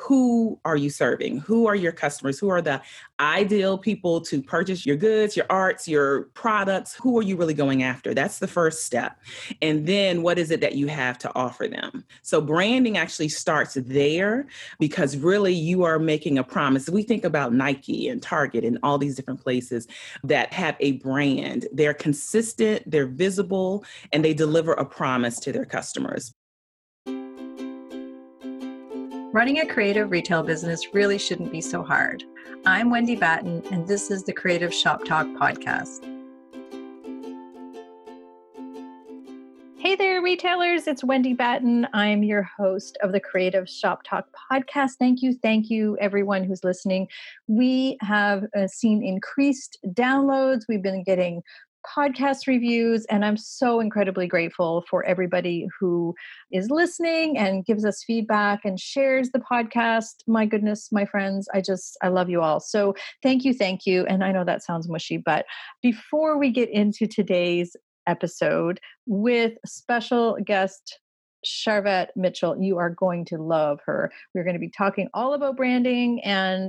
who are you serving? Who are your customers? Who are the ideal people to purchase your goods, your arts, your products? Who are you really going after? That's the first step. And then what is it that you have to offer them? So branding actually starts there because really you are making a promise. We think about Nike and Target and all these different places that have a brand. They're consistent, they're visible, and they deliver a promise to their customers. Running a creative retail business really shouldn't be so hard. I'm Wendy Batten, and this is the Creative Shop Talk podcast. Hey there, retailers. It's Wendy Batten. I'm your host of the Creative Shop Talk podcast. Thank you, everyone who's listening. We have seen increased downloads. We've been getting podcast reviews, and I'm so incredibly grateful for everybody who is listening and gives us feedback and shares the podcast. My goodness, my friends, I love you all. So thank you. And I know that sounds mushy, but before we get into today's episode with special guest Sharvette Mitchell, you are going to love her. We're going to be talking all about branding, and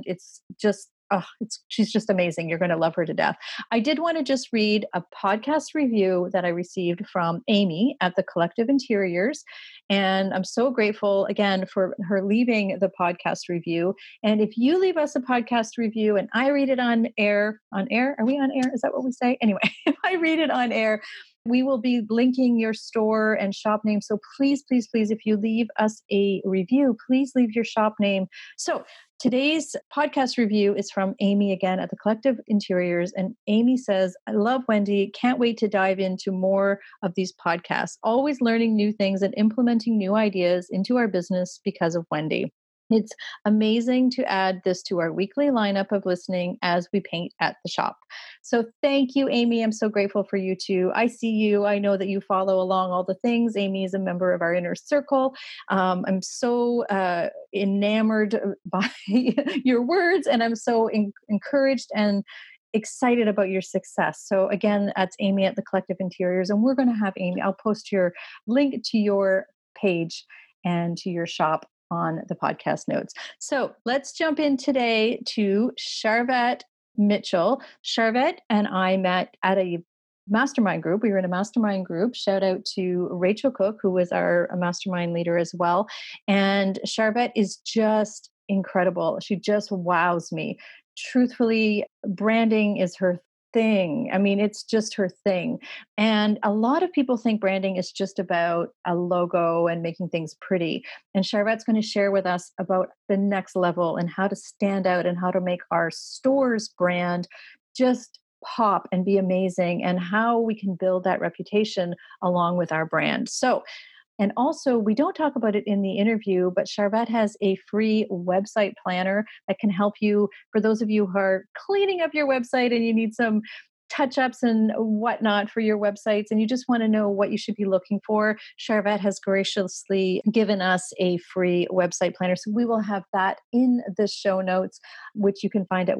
she's just amazing. You're going to love her to death. I did want to just read a podcast review that I received from Amy at the Collective Interiors. And I'm so grateful again for her leaving the podcast review. And if you leave us a podcast review and I read it on air, are we on air? Is that what we say? Anyway, if I read it on air, we will be linking your store and shop name. So please, if you leave us a review, please leave your shop name. So today's podcast review is from Amy again at the Collective Interiors. And Amy says, I love Wendy. Can't wait to dive into more of these podcasts. Always learning new things and implementing new ideas into our business because of Wendy. It's amazing to add this to our weekly lineup of listening as we paint at the shop. So thank you, Amy. I'm so grateful for you too. I see you. I know that you follow along all the things. Amy is a member of our inner circle. I'm so enamored by your words, and I'm so encouraged and excited about your success. So again, that's Amy at the Collective Interiors. And we're going to have Amy, I'll post your link to your page and to your shop on the podcast notes. So let's jump in today to Sharvette Mitchell. Sharvette and I met at a mastermind group. We were in a mastermind group. Shout out to Rachel Cook, who was our mastermind leader as well. And Sharvette is just incredible. She just wows me. Truthfully, branding is her thing. I mean, it's just her thing. And a lot of people think branding is just about a logo and making things pretty. And Sharvette's going to share with us about the next level and how to stand out and how to make our store's brand just pop and be amazing, and how we can build that reputation along with our brand. And also, we don't talk about it in the interview, but Sharvette has a free website planner that can help you, for those of you who are cleaning up your website and you need some touch-ups and whatnot for your websites, and you just want to know what you should be looking for. Sharvette has graciously given us a free website planner. So we will have that in the show notes, which you can find at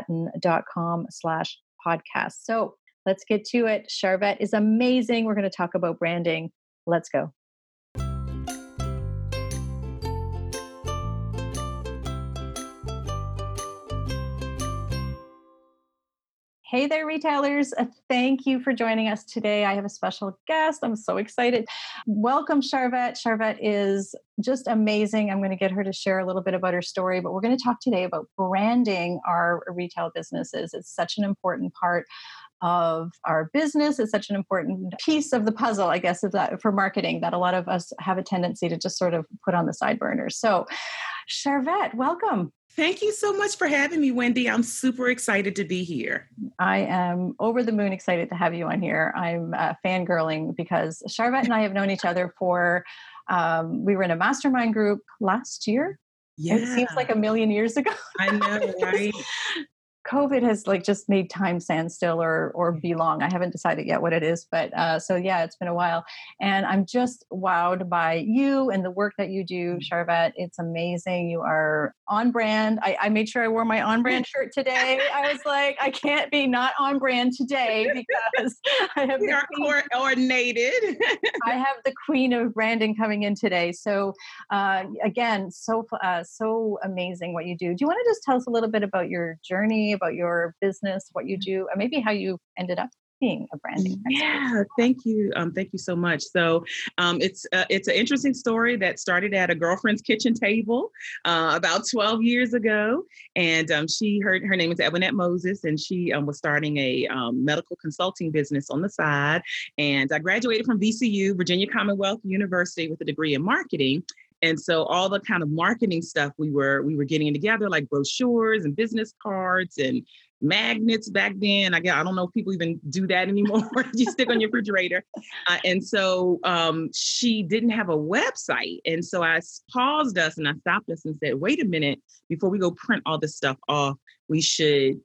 wendybatten.com/podcast. So let's get to it. Sharvette is amazing. We're going to talk about branding. Let's go. Hey there, retailers. Thank you for joining us today. I have a special guest. I'm so excited. Welcome, Sharvette. Sharvette is just amazing. I'm going to get her to share a little bit about her story, but we're going to talk today about branding our retail businesses. It's such an important part of our business. It's such an important piece of the puzzle, I guess, for marketing that a lot of us have a tendency to just sort of put on the side burner. So, Sharvette, welcome. Thank you so much for having me, Wendy. I'm super excited to be here. I am over the moon excited to have you on here. I'm fangirling because Sharvette and I have known each other for, we were in a mastermind group last year. Yeah. It seems like a million years ago. I know, right? COVID has like just made time stand still or be long. I haven't decided yet what it is, but so yeah, it's been a while, and I'm just wowed by you and the work that you do, Charvette. It's amazing. You are on brand. I made sure I wore my on brand shirt today. I was like, I can't be not on brand today because I have We are coordinated. I have the queen of branding coming in today. So again, so amazing what you do. Do you want to just tell us a little bit about your journey, about your business, what you do, and maybe how you ended up being a branding expert? Yeah, thank you. Thank you so much. So it's an interesting story that started at a girlfriend's kitchen table about 12 years ago. And her name is Ebonette Moses, and she was starting a medical consulting business on the side. And I graduated from VCU, Virginia Commonwealth University, with a degree in marketing. And so all the kind of marketing stuff we were getting together, like brochures and business cards and magnets back then. I don't know if people even do that anymore. You stick on your refrigerator. And so she didn't have a website. And so I paused us and I stopped us and said, wait a minute, before we go print all this stuff off, we should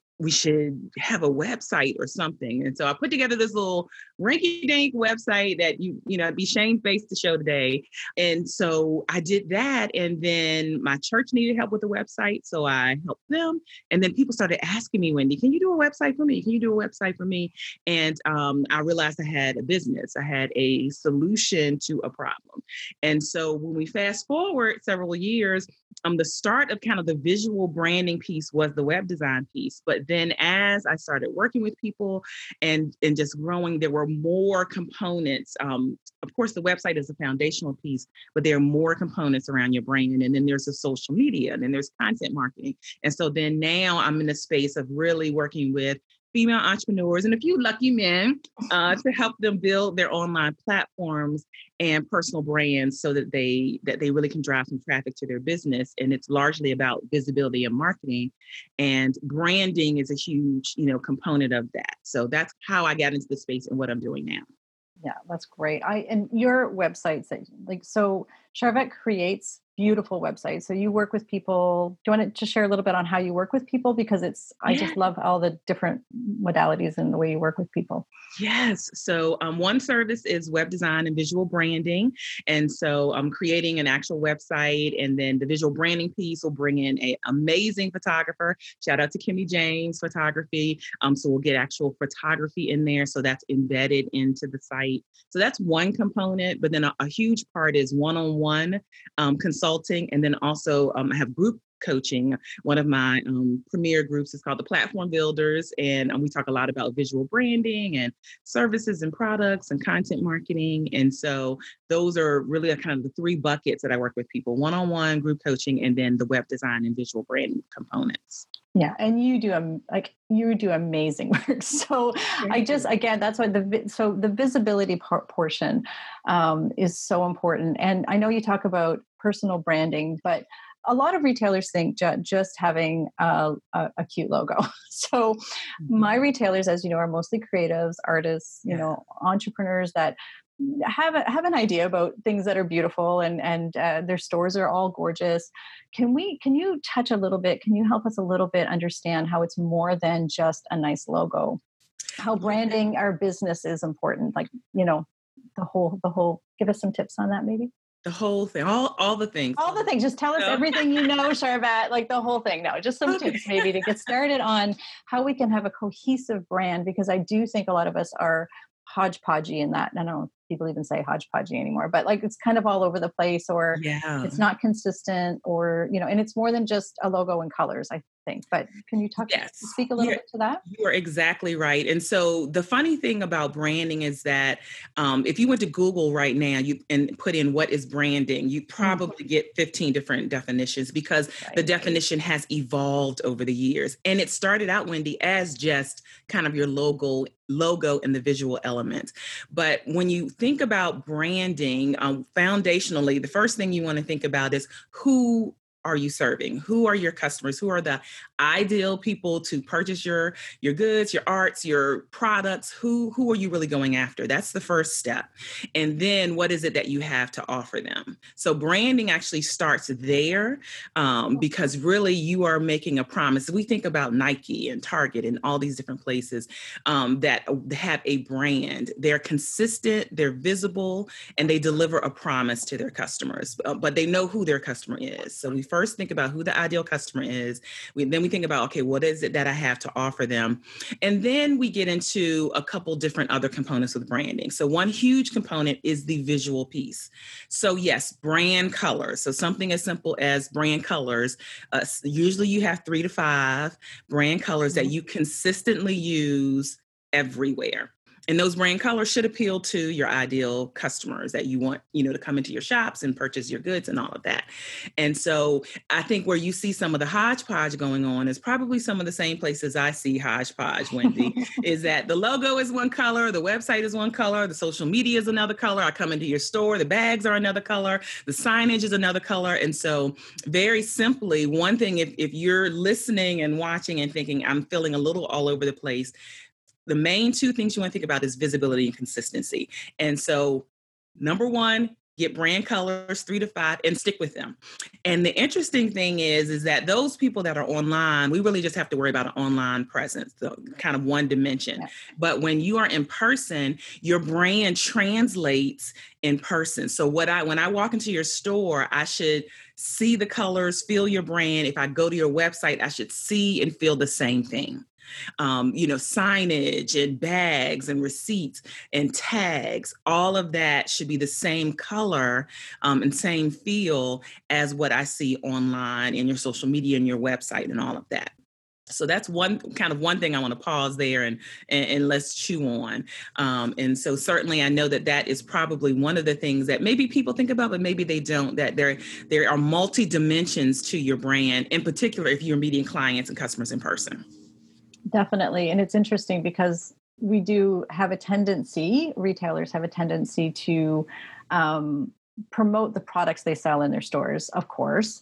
have a website or something. And so I put together this little rinky-dink website that it'd be shamefaced to show today. And so I did that. And then my church needed help with the website. So I helped them. And then people started asking me, Wendy, can you do a website for me? Can you do a website for me? And I realized I had a business. I had a solution to a problem. And so when we fast forward several years, the start of kind of the visual branding piece was the web design piece. But then as I started working with people and just growing, there were more components. Of course, the website is a foundational piece, but there are more components around your brand. And then there's the social media, and then there's content marketing. And so then now I'm in a space of really working with female entrepreneurs and a few lucky men to help them build their online platforms and personal brands so that they really can drive some traffic to their business. And it's largely about visibility and marketing, and branding is a huge, component of that. So that's how I got into the space and what I'm doing now. Yeah, that's great. And your websites, so Charvette creates beautiful websites. So you work with people. Do you want to just share a little bit on how you work with people? Because I just love all the different modalities and the way you work with people. Yes. So one service is web design and visual branding. And so I'm creating an actual website, and then the visual branding piece will bring in an amazing photographer. Shout out to Kimmy James Photography. So we'll get actual photography in there. So that's embedded into the site. So that's one component. But then a huge part is one-on-one consulting. And then also I have group coaching. One of my premier groups is called the Platform Builders. And we talk a lot about visual branding and services and products and content marketing. And so those are really kind of the three buckets that I work with people: one-on-one, group coaching, and then the web design and visual branding components. Yeah, and you do amazing work. So again, that's why the visibility portion is so important. And I know you talk about personal branding, but a lot of retailers think just having a cute logo. So my retailers, as you know, are mostly creatives, artists, entrepreneurs that have an idea about things that are beautiful, and their stores are all gorgeous. Can you touch a little bit? Can you help us a little bit understand how it's more than just a nice logo? How branding our business is important. The whole. Give us some tips on that, maybe. The whole thing, all the things. All the things. Just tell us everything you know, Charvette, like the whole thing. No, just some tips maybe to get started on how we can have a cohesive brand, because I do think a lot of us are hodgepodgey in that. I don't know if people even say hodgepodgey anymore, but it's kind of all over the place, or it's not consistent, or, and it's more than just a logo and colors, I think. But can you speak a little bit to that? You are exactly right. And so the funny thing about branding is that if you went to Google right now and put in what is branding, you probably get 15 different definitions, because the definition has evolved over the years. And it started out, Wendy, as just kind of your logo and the visual elements. But when you think about branding, foundationally, the first thing you want to think about is who are you serving? Who are your customers? Who are the ideal people to purchase your goods, your arts, your products? Who are you really going after? That's the first step. And then what is it that you have to offer them? So branding actually starts there, because really you are making a promise. We think about Nike and Target and all these different places that have a brand. They're consistent, they're visible, and they deliver a promise to their customers, but they know who their customer is. So we first think about who the ideal customer is. Then we think about, okay, what is it that I have to offer them? And then we get into a couple different other components with branding. So one huge component is the visual piece. So yes, brand colors. So something as simple as brand colors. Usually you have 3 to 5 brand colors that you consistently use everywhere. And those brand colors should appeal to your ideal customers that you want, to come into your shops and purchase your goods and all of that. And so I think where you see some of the hodgepodge going on is probably some of the same places I see hodgepodge, Wendy, is that the logo is one color, the website is one color, the social media is another color. I come into your store, the bags are another color, the signage is another color. And so very simply, one thing, if you're listening and watching and thinking, I'm feeling a little all over the place, the main 2 things you want to think about is visibility and consistency. And so, number 1, get brand colors 3 to 5 and stick with them. And the interesting thing is that those people that are online, we really just have to worry about an online presence, so kind of one dimension. Yeah. But when you are in person, your brand translates in person. So when I walk into your store, I should see the colors, feel your brand. If I go to your website, I should see and feel the same thing. Signage and bags and receipts and tags, all of that should be the same color and same feel as what I see online in your social media and your website and all of that. So that's one thing I want to pause there and let's chew on. And so certainly I know that is probably one of the things that maybe people think about, but maybe they don't, that there are multi dimensions to your brand, in particular if you're meeting clients and customers in person. Definitely. And it's interesting because we do have retailers have a tendency to promote the products they sell in their stores, of course.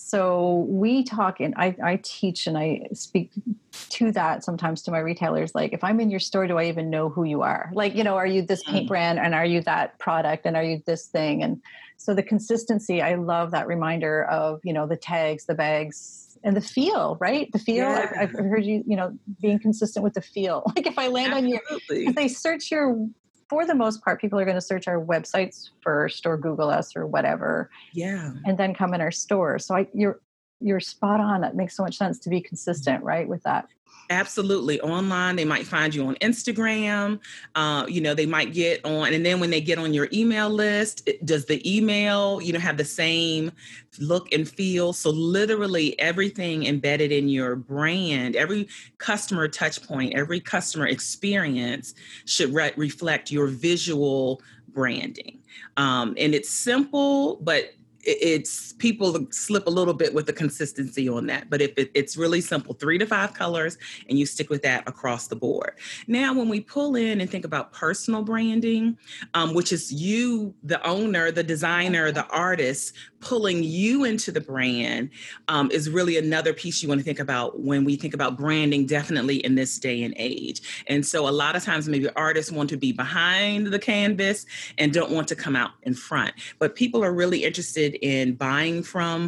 So we talk, and I teach and I speak to that sometimes to my retailers. Like, if I'm in your store, do I even know who you are? Like, are you this paint brand, and are you that product, and are you this thing? And so the consistency, I love that reminder of, the tags, the bags, and the feel, right? The feel, yeah. I've heard you, being consistent with the feel. Like if I land on if they search for the most part, people are going to search our websites first or Google us or whatever. Yeah. And then come in our store. So you're spot on. It makes so much sense to be consistent, right? With that. Absolutely. Online, they might find you on Instagram. They might get on, and then when they get on your email list, does the email, have the same look and feel? So literally everything embedded in your brand, every customer touch point, every customer experience should reflect your visual branding. And it's simple, but it's people slip a little bit with the consistency on that. But if it's really simple, 3 to 5 colors, and you stick with that across the board. Now, when we pull in and think about personal branding, which is you, the owner, the designer, the artist, pulling you into the brand, is really another piece you want to think about when we think about branding, definitely in this day and age. And so a lot of times maybe artists want to be behind the canvas and don't want to come out in front. But people are really interested in buying from,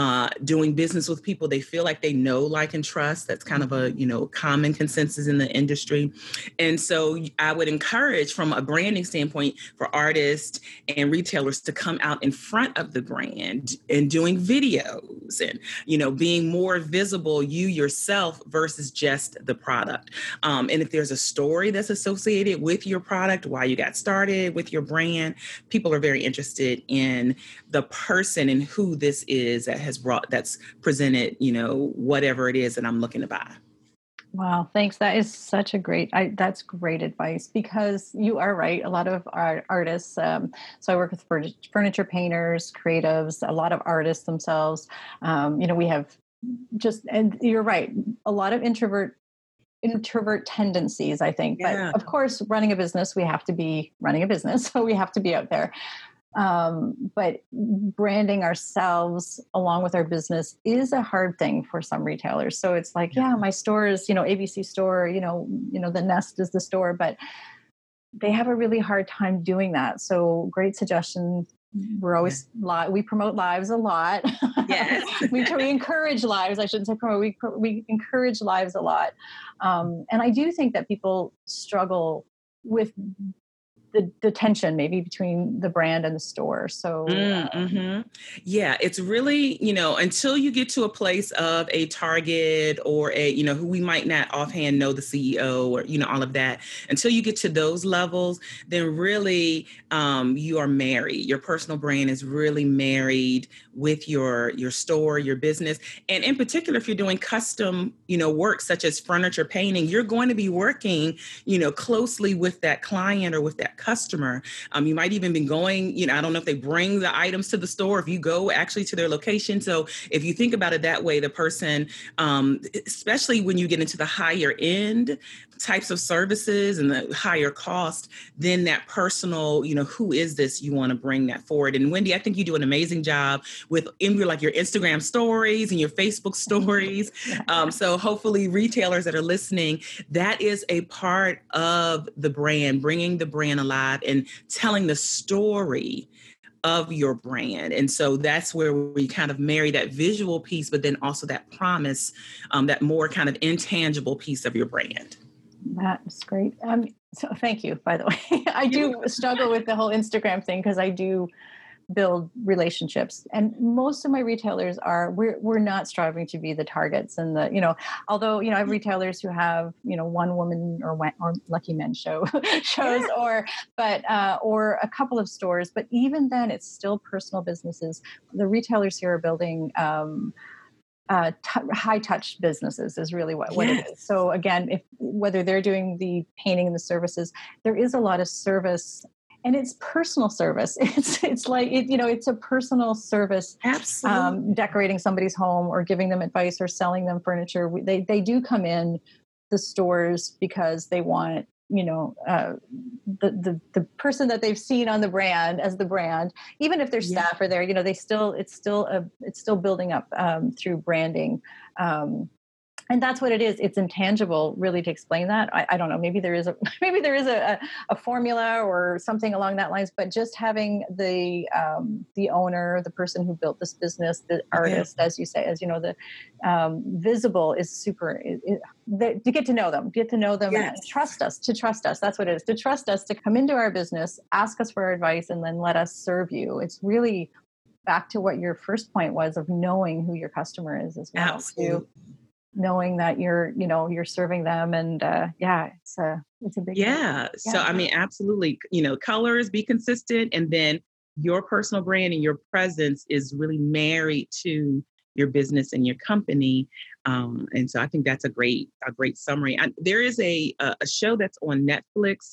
doing business with people they feel like they know, like, and trust. That's kind of a, common consensus in the industry. And so I would encourage, from a branding standpoint, for artists and retailers to come out in front of the brand and doing videos and, being more visible, you yourself, versus just the product. And if there's a story that's associated with your product, why you got started with your brand, people are very interested in the person and who this is that's presented, whatever it is that I'm looking to buy. Wow, thanks. That is such a that's great advice, because you are right. A lot of our artists, so I work with furniture painters, creatives, a lot of artists themselves. We have and you're right, a lot of introvert tendencies, I think. Yeah. But of course, running a business, we have to be running a business. So we have to be out there. But branding ourselves along with our business is a hard thing for some retailers. So it's like, Yeah. yeah, my store is, ABC store, the Nest is the store, but they have a really hard time doing that. So great suggestion. We're Yeah. always we promote lives a lot. Yes. we encourage lives. I shouldn't say promote. We encourage lives a lot, and I do think that people struggle with the tension maybe between the brand and the store. So Mm-hmm. Yeah, it's really, until you get to a place of a Target or who we might not offhand know the CEO or, all of that, until you get to those levels, then really you are married. Your personal brand is really married with your store, your business. And in particular, if you're doing custom, work such as furniture painting, you're going to be working, closely with that client or with that customer. You might even be going, I don't know if they bring the items to the store, if you go actually to their location. So if you think about it that way, the person, especially when you get into the higher end types of services and the higher cost, then that personal, who is this, you want to bring that forward. And Wendy, I think you do an amazing job with your Instagram stories and your Facebook stories. So hopefully retailers that are listening, that is a part of the brand, bringing the brand alive and telling the story of your brand. And so that's where we kind of marry that visual piece, but then also that promise, that more kind of intangible piece of your brand. That's great. So thank you, by the way. I do struggle with the whole Instagram thing because I do build relationships, and most of my retailers we're not striving to be the Targets and although I have retailers who have one woman or lucky men shows or a couple of stores, but even then it's still personal businesses. The retailers here are building high touch businesses is really what it is. So again, whether they're doing the painting and the services, there is a lot of service, and it's personal service. It's like it's a personal service. Absolutely. Decorating somebody's home or giving them advice or selling them furniture. They do come in the stores because they want the person that they've seen on the brand as the brand, even if their staff are there, it's still building up through branding. And that's what it is. It's intangible, really, to explain that. I don't know. Maybe there is a formula or something along that lines. But just having the owner, the person who built this business, the artist, as you say, the visible is super. To get to know them, and trust us. To trust us, that's what it is. To trust us to come into our business, ask us for our advice, and then let us serve you. It's really back to what your first point was of knowing who your customer is as well. Absolutely. Knowing that you're serving them, and it's a big thing. So I mean, absolutely, colors, be consistent, and then your personal brand and your presence is really married to your business and your company. And so I think that's a great summary. There is a show that's on Netflix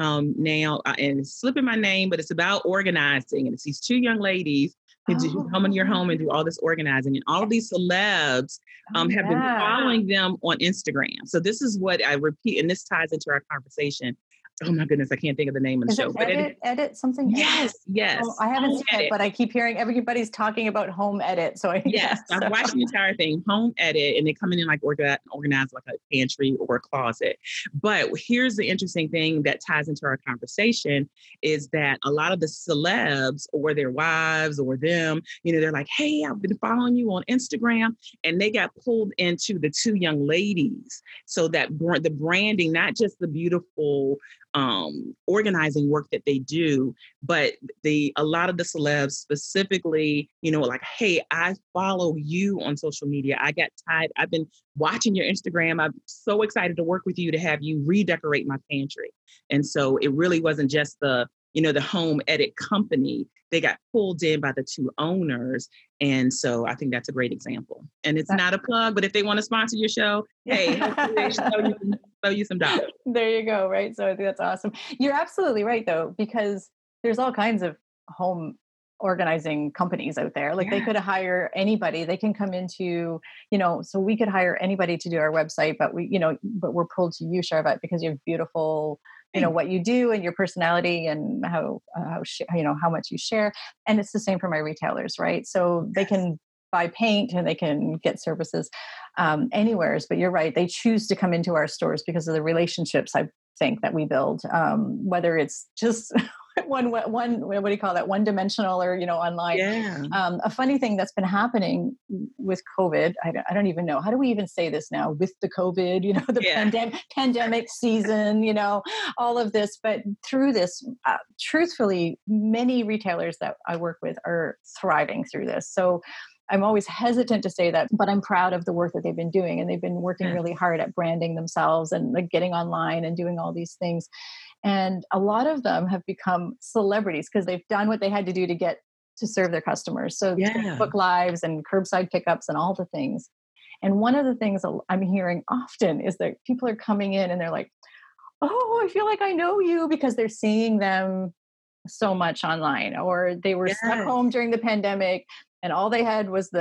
now, and it's slipping my name, but it's about organizing, and it's these two young ladies who come in your home and do all this organizing, and all of these celebs have been following them on Instagram. So this is what I repeat, and this ties into our conversation. Oh my goodness, I can't think of the name of the show. Edit something? Yes. Oh, I haven't seen it, but I keep hearing everybody's talking about Home Edit. So I've watched the entire thing, Home Edit, and they come in like organize like a pantry or a closet. But here's the interesting thing that ties into our conversation is that a lot of the celebs or their wives or them, they're like, hey, I've been following you on Instagram, and they got pulled into the two young ladies. So that the branding, not just the beautiful organizing work that they do, but a lot of the celebs specifically, like, hey, I follow you on social media. I've been watching your Instagram. I'm so excited to work with you to have you redecorate my pantry. And so it really wasn't just the Home Edit company. They got pulled in by the two owners. And so I think that's a great example. And it's not a plug, but if they want to sponsor your show, hey, hopefully they should throw you some dollars. There you go. Right. So I think that's awesome. You're absolutely right, though, because there's all kinds of home organizing companies out there. Like they could hire anybody. They can come into, so we could hire anybody to do our website, but but we're pulled to you, Charlotte, because you have beautiful Thanks. what you do and your personality and how much you share. And it's the same for my retailers, right? So they Yes. can buy paint and they can get services anywheres, but you're right, they choose to come into our stores because of the relationships, I think, that we build, whether it's just one what do you call that, one dimensional, or online. Yeah. A funny thing that's been happening with COVID, I don't even know, how do we even say this now, with the COVID, the Yeah. pandemic season, all of this. But through this, truthfully, many retailers that I work with are thriving through this. So I'm always hesitant to say that, but I'm proud of the work that they've been doing. And they've been working Yes. really hard at branding themselves and like getting online and doing all these things. And a lot of them have become celebrities because they've done what they had to do to get to serve their customers. So Yeah. Facebook Lives and curbside pickups and all the things. And one of the things I'm hearing often is that people are coming in and they're like, "Oh, I feel like I know you," because they're seeing them so much online, or they were stuck Yes. home during the pandemic and all they had was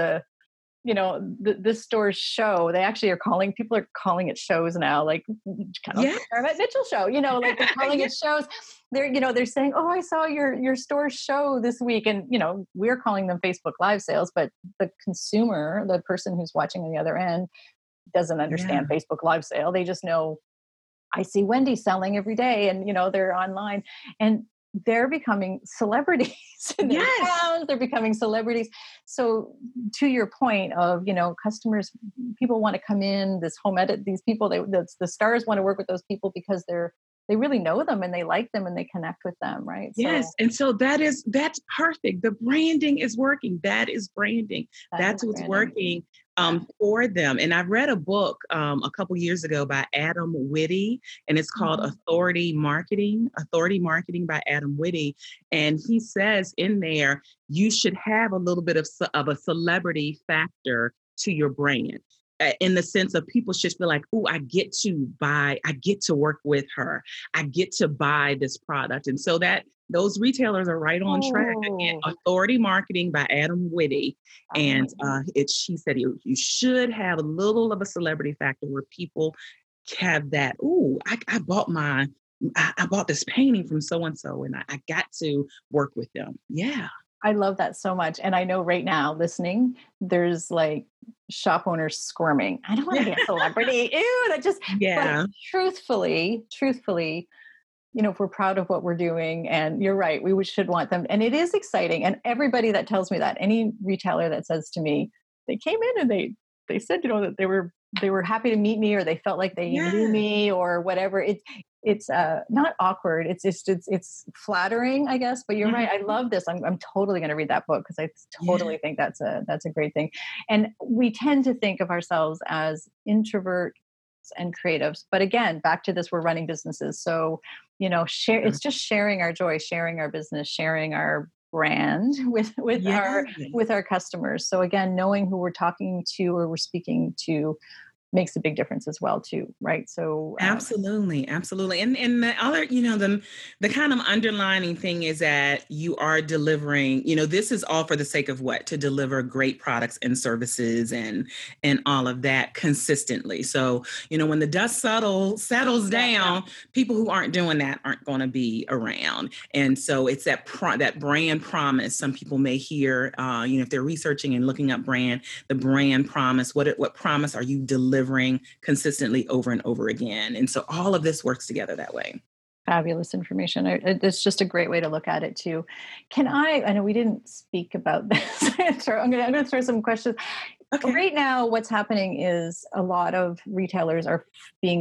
this store's show. They actually people are calling it shows now, like kind of like Yes. the Paramount Mitchell show, like they're calling Yeah. it shows. They're saying, "Oh, I saw your store show this week." And, we're calling them Facebook Live sales, but the consumer, the person who's watching on the other end, doesn't Yeah. understand Facebook Live sale. They just know, I see Wendy selling every day, and they're online, and they're becoming celebrities in their Yes. towns. They're becoming celebrities. So to your point of, customers, people want to come in, this home edit, these people, the stars want to work with those people because they really know them and they like them and they connect with them, right? So Yes. And so that's perfect. The branding is working. That is branding. that is That's what's branding. working Yeah. for them. And I read a book a couple years ago by Adam Whitty, and it's called Mhm. Authority Marketing by Adam Whitty. And he says in there, you should have a little bit of a celebrity factor to your brand. In the sense of people should feel like, oh, I get to work with her. I get to buy this product. And so that those retailers are right on track. Again, Oh, Authority Marketing by Adam Whitty. Adam And Whitney. she said you should have a little of a celebrity factor where people have that, ooh, I bought this painting from so and so and I got to work with them. Yeah. I love that so much. And I know right now listening, there's like shop owners squirming. I don't want to Yeah. be a celebrity. Ew, but Yeah. truthfully, if we're proud of what we're doing, and you're right, should want them. And it is exciting. And everybody that tells me that, any retailer that says to me, they came in and they said, that they were happy to meet me, or they felt like they knew Yes. me or whatever. It's not awkward. It's flattering, I guess. But you're right. I Mhm. love this. I'm totally going to read that book because I Yeah. totally think that's a great thing. And we tend to think of ourselves as introverts and creatives, but again, back to this, we're running businesses. So, share. Yeah. It's just sharing our joy, sharing our business, sharing our brand Yes. with our customers. So again, knowing who we're talking to or we're speaking to makes a big difference as well too, right? So Absolutely, absolutely. And the other, the kind of underlining thing is that you are delivering, this is all for the sake of what? To deliver great products and services and all of that consistently. So, when the dust settles yeah, down, people who aren't doing that aren't going to be around. And so it's that brand promise. Some people may hear, if they're researching and looking up the brand promise, what promise are you delivering consistently over and over again? And so all of this works together that way. fabulous information. It's just a great way to look at it too. I know we didn't speak about this. I'm going to throw some questions. Okay. Right now, what's happening is a lot of retailers are being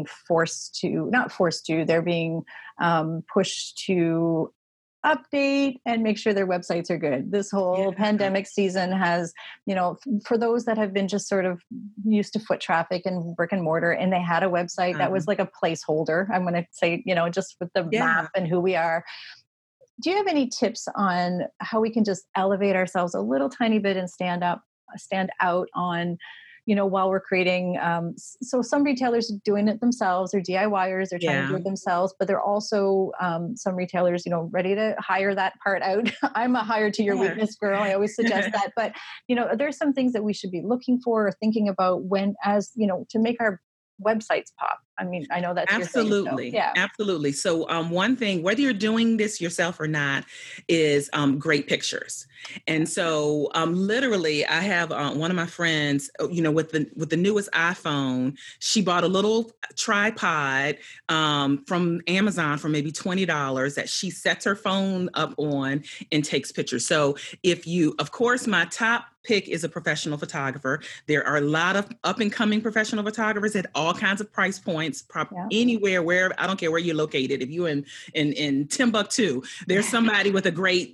not forced to, they're being pushed to update and make sure their websites are good. This Yeah. whole pandemic season has, for those that have been just sort of used to foot traffic and brick and mortar, and they had a website that was like a placeholder, I'm going to say, just with the Yeah. map and who we are. Do you have any tips on how we can just elevate ourselves a little tiny bit and stand out on, while we're creating? So some retailers are doing it themselves, or DIYers, they're trying to do Yeah. it themselves, but they're also some retailers, ready to hire that part out. I'm a hire to your Yeah. weakness girl. I always suggest that. But, there's some things that we should be looking for or thinking about to make our websites pop. I mean, I know that's your thing. So, Absolutely. yeah. Absolutely. So, one thing, whether you're doing this yourself or not, is great pictures. And so, literally, I have one of my friends, with the newest iPhone, she bought a little tripod from Amazon for maybe $20 that she sets her phone up on and takes pictures. So, of course, my top pick is a professional photographer. There are a lot of up and coming professional photographers at all kinds of price points, anywhere, wherever. I don't care where you're located. If you're in Timbuktu, there's somebody with a great,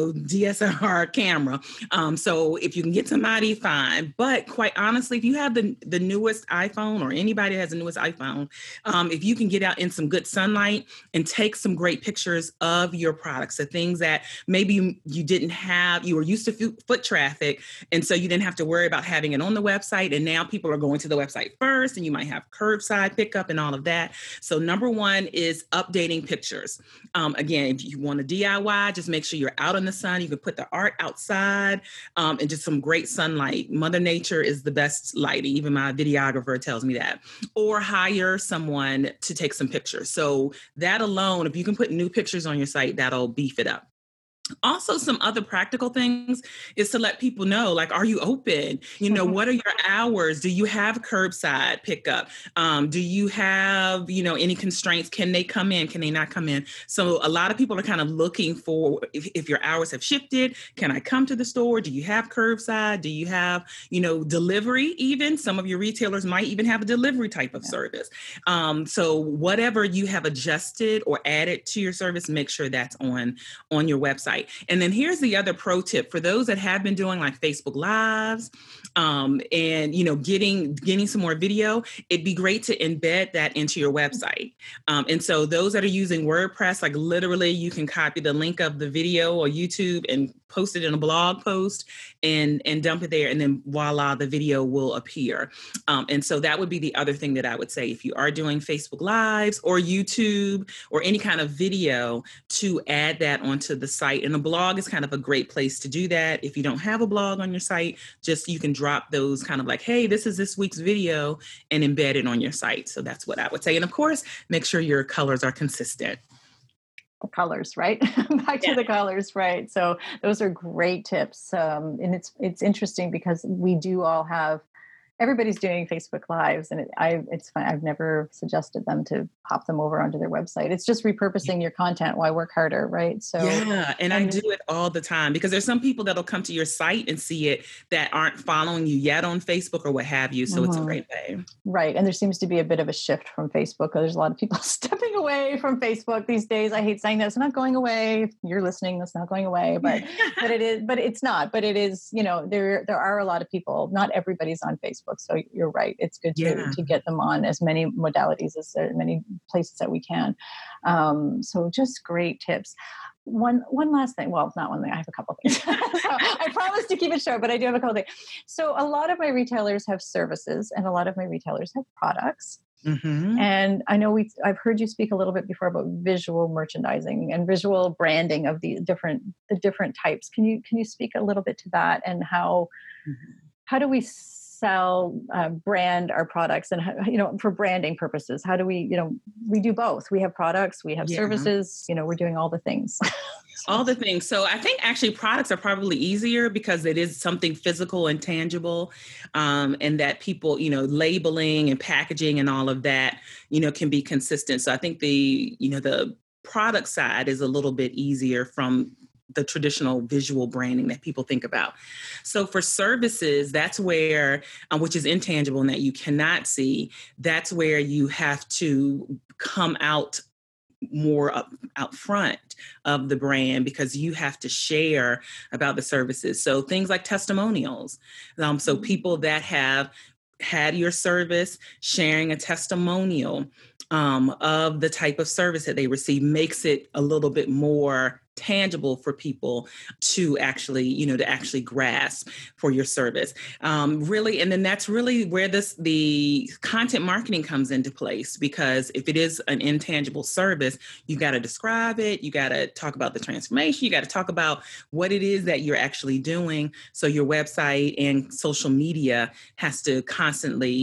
DSLR camera. So if you can get somebody, fine. But quite honestly, if you have the newest iPhone, or anybody that has the newest iPhone, if you can get out in some good sunlight and take some great pictures of your products, the things that maybe you didn't have, you were used to foot traffic, and so you didn't have to worry about having it on the website. And now people are going to the website first, and you might have curbside pickup and all of that. So number one is updating pictures. Again, if you want to DIY, just make sure you're out in the sun. You can put the art outside, and just some great sunlight. Mother Nature is the best lighting. Even my videographer tells me that. Or hire someone to take some pictures. So that alone, if you can put new pictures on your site, that'll beef it up. Also, some other practical things is to let people know, like, are you open? What are your hours? Do you have curbside pickup? Do you have, any constraints? Can they come in? Can they not come in? So a lot of people are kind of looking for, if your hours have shifted, can I come to the store? Do you have curbside? Do you have, delivery even? Some of your retailers might even have a delivery type of service. So whatever you have adjusted or added to your service, make sure that's on your website. And then here's the other pro tip for those that have been doing like Facebook Lives, and getting some more video. It'd be great to embed that into your website. And so those that are using WordPress, like literally, you can copy the link of the video or YouTube and post it in a blog post and dump it there, and then voila, the video will appear. And so that would be the other thing that I would say if you are doing Facebook Lives or YouTube or any kind of video, to add that onto the site. And a blog is kind of a great place to do that. If you don't have a blog on your site, just you can drop those kind of like, hey, this is this week's video, and embed it on your site. So that's what I would say. And of course, make sure your colors are consistent. The colors, right? Back to the colors, right? So those are great tips. And it's interesting because we do all have, everybody's doing Facebook Lives, and it's fine. I've never suggested them to pop them over onto their website. It's just repurposing your content. Why work harder, right? So and I do it all the time because there's some people that'll come to your site and see it that aren't following you yet on Facebook or what have you. So it's a great way. Right. And there seems to be a bit of a shift from Facebook. There's a lot of people stepping away from Facebook these days. I hate saying that. It's not going away. If you're listening, that's not going away, but it is, but it's not, but it is, there are a lot of people, not everybody's on Facebook. So you're right. It's good to get them on as many modalities, as many places that we can. So just great tips. One last thing. Well, not one thing. I have a couple things. So I promise to keep it short, but I do have a couple things. So a lot of my retailers have services, and a lot of my retailers have products. Mm-hmm. And I know I've heard you speak a little bit before about visual merchandising and visual branding of the different types. Can you speak a little bit to that, and how do we brand our products, and for branding purposes, how do we do both? We have products, we have services, we're doing all the things. All the things. So I think actually products are probably easier because it is something physical and tangible, and that people, labeling and packaging and all of that, can be consistent. So I think the product side is a little bit easier from the traditional visual branding that people think about. So for services, that's where, which is intangible and that you cannot see, that's where you have to come out more out front of the brand, because you have to share about the services. So things like testimonials. So people that have had your service, sharing a testimonial of the type of service that they receive makes it a little bit more tangible for people to actually grasp for your service. Really, and then that's really where the content marketing comes into place, because if it is an intangible service, you got to describe it, you got to talk about the transformation, you got to talk about what it is that you're actually doing. So your website and social media has to constantly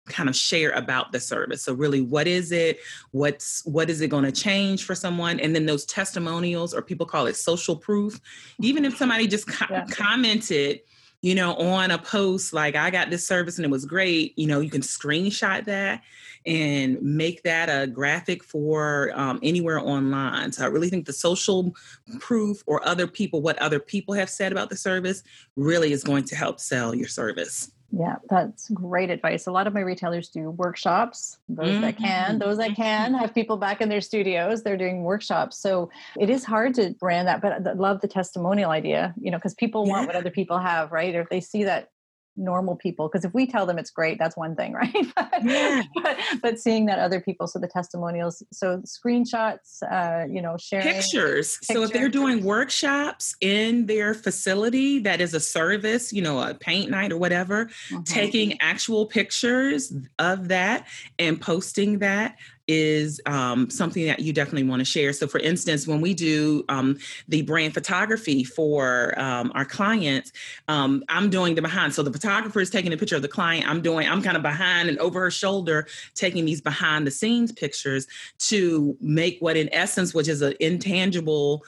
kind of share about the service. So really, what is it? What is it going to change for someone? And then those testimonials, or people call it social proof. Even if somebody just commented, on a post like, I got this service and it was great, you can screenshot that and make that a graphic for anywhere online. So I really think the social proof, or what other people have said about the service, really is going to help sell your service. Yeah, that's great advice. A lot of my retailers do workshops. Those that can have people back in their studios. They're doing workshops. So it is hard to brand that, but I love the testimonial idea, because people want what other people have, right? Or if they see that normal people, because if we tell them it's great, that's one thing, right? but seeing that other people, so the testimonials, so screenshots, sharing pictures. So if they're doing workshops in their facility, that is a service, a paint night or whatever, taking actual pictures of that and posting that is something that you definitely want to share. So for instance, when we do the brand photography for our clients, I'm doing the behind. So the photographer is taking a picture of the client. I'm kind of behind and over her shoulder, taking these behind the scenes pictures to make what in essence, which is an intangible,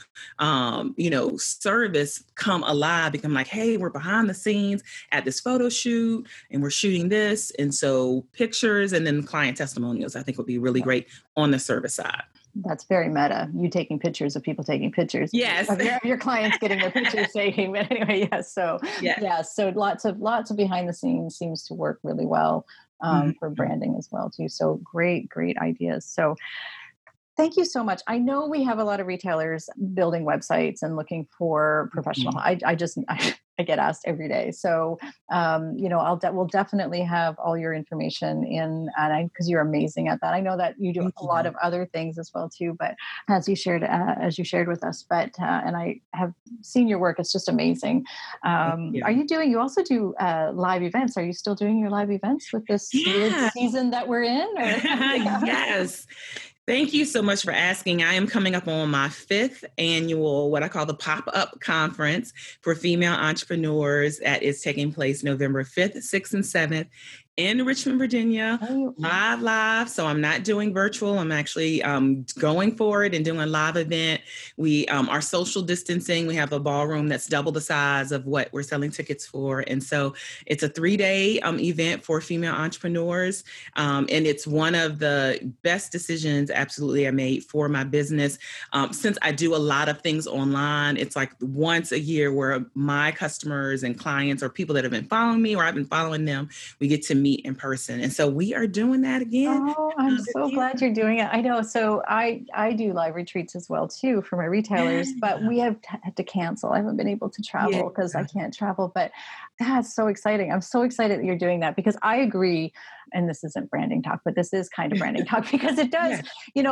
service, come alive, become like, hey, we're behind the scenes at this photo shoot and we're shooting this. And so pictures and then client testimonials, I think would be really great on the service side. That's very meta. You taking pictures of people taking pictures. Yes. Of your clients getting their pictures taken. But anyway, yes. So so lots of behind the scenes seems to work really well for branding as well too. So great ideas. So thank you so much. I know we have a lot of retailers building websites and looking for professional. I get asked every day. So, we'll definitely have all your information in, and because you're amazing at that. I know that you do a lot of other things as well too, but as you shared with us, and I have seen your work. It's just amazing. You also do live events. Are you still doing your live events with this season that we're in? Or? Yes. Thank you so much for asking. I am coming up on my 5th annual, what I call the pop-up conference for female entrepreneurs that is taking place November 5th, 6th, and 7th in Richmond, Virginia, live. So I'm not doing virtual. I'm actually going for it and doing a live event. We are social distancing. We have a ballroom that's double the size of what we're selling tickets for. And so it's a 3-day event for female entrepreneurs. And it's one of the best decisions absolutely I made for my business. Since I do a lot of things online, it's like once a year where my customers and clients or people that have been following me or I've been following them, we get to meet in person. And so we are doing that again. Oh, I'm so glad you're doing it. I know. So I do live retreats as well too for my retailers, but we have had to cancel. I haven't been able to travel because I can't travel, but that's so exciting. I'm so excited that you're doing that because I agree. And this isn't branding talk, but this is kind of branding talk because it does,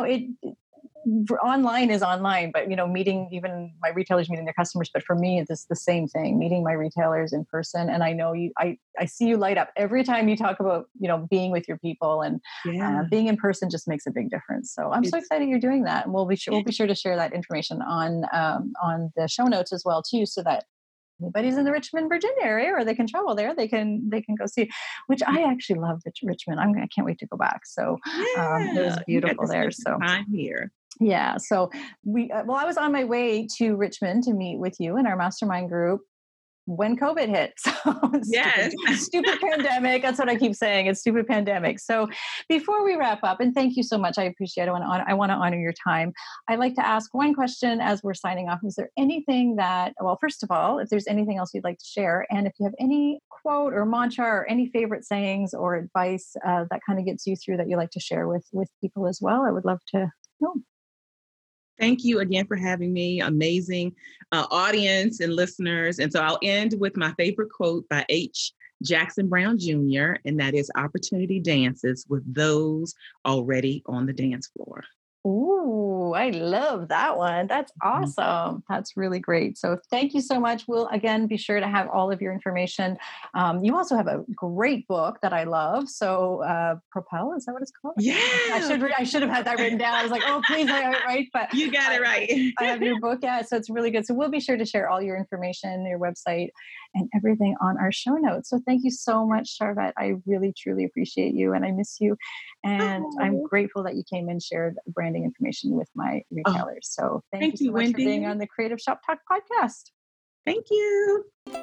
online is online, but meeting even my retailers, meeting their customers. But for me, it's the same thing, meeting my retailers in person. And I know I see you light up every time you talk about, being with your people and being in person just makes a big difference. So I'm so excited you're doing that. And we'll be sure to share that information on the show notes as well too, so that anybody's in the Richmond, Virginia area, or they can travel there, they can go see, which I actually love Richmond. I can't wait to go back. So it was beautiful there. So I'm here. Yeah. So I was on my way to Richmond to meet with you in our mastermind group when COVID hit. So stupid pandemic. That's what I keep saying. It's stupid pandemic. So before we wrap up, and thank you so much. I appreciate it. I want to honor your time. I'd like to ask one question as we're signing off. Is there anything first of all, if there's anything else you'd like to share, and if you have any quote or mantra or any favorite sayings or advice that kind of gets you through that you like to share with people as well, I would love to know. Thank you again for having me. Amazing audience and listeners. And so I'll end with my favorite quote by H. Jackson Brown Jr., and that is, opportunity dances with those already on the dance floor. Ooh, I love that one. That's awesome. That's really great. So thank you so much. We'll again be sure to have all of your information. You also have a great book that I love. So Propel, is that what it's called? Yeah. I should have had that written down. I was like, oh, please, I have it right. But you got it right. I have your book. Yeah. So it's really good. So we'll be sure to share all your information, your website, and everything on our show notes. So thank you so much, Charvette. I really, truly appreciate you and I miss you. And I'm Oh, grateful that you came and shared branding information with my oh, retailers. So thank you thank so you, much for being Wendy. on the Creative Shop Talk podcast. Thank you.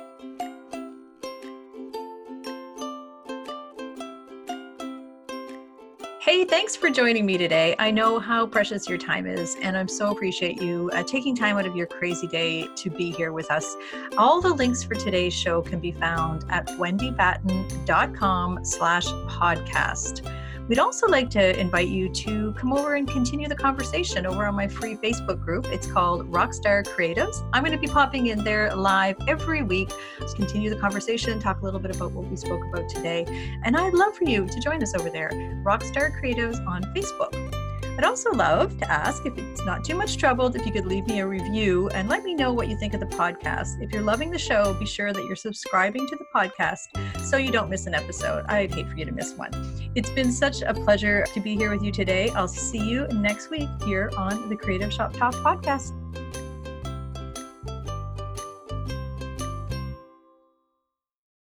Hey, thanks for joining me today. I know how precious your time is, and I'm so appreciate you taking time out of your crazy day to be here with us. All the links for today's show can be found at wendybatten.com/podcast. We'd also like to invite you to come over and continue the conversation over on my free Facebook group. It's called Rockstar Creatives. I'm going to be popping in there live every week to continue the conversation, talk a little bit about what we spoke about today. And I'd love for you to join us over there, Rockstar Creatives on Facebook. I'd also love to ask, if it's not too much trouble, if you could leave me a review and let me know what you think of the podcast. If you're loving the show, be sure that you're subscribing to the podcast so you don't miss an episode. I'd hate for you to miss one. It's been such a pleasure to be here with you today. I'll see you next week here on the Creative Shop Talk podcast.